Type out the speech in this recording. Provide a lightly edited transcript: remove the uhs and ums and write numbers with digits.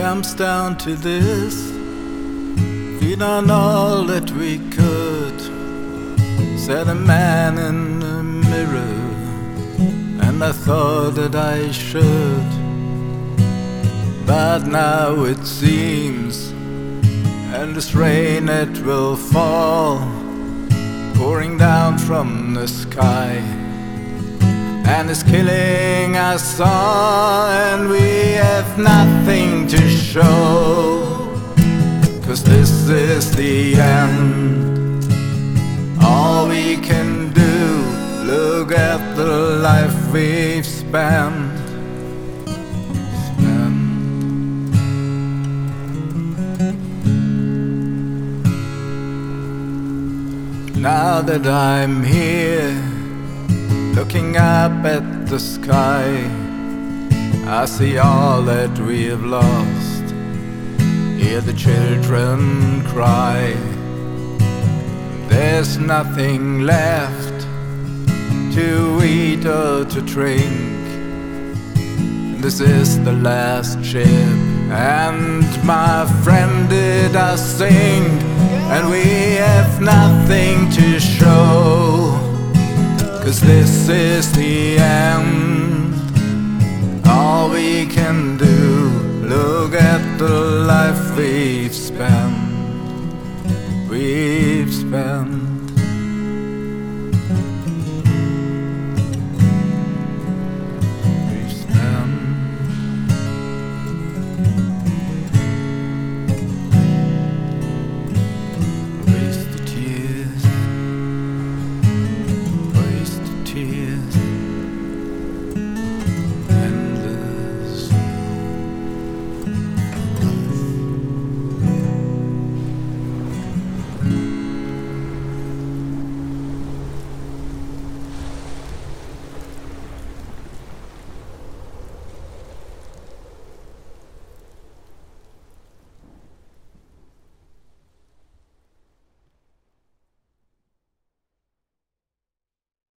comes down to this. We've done all that we could, said a man in the mirror, and I thought that I should. But now it seems endless rain it will fall, pouring down from the sky, and it's killing us all, and we have nothing to show. 'Cause this is the end. All we can do, look at the life we've spent. Now that I'm here, looking up at the sky, I see all that we have lost, hear the children cry. There's nothing left to eat or to drink. This is the last ship, and my friend did us sink, and we have nothing to show. 'Cause this is the end. All we can do, look at the life we've spent. We've spent. We've spent.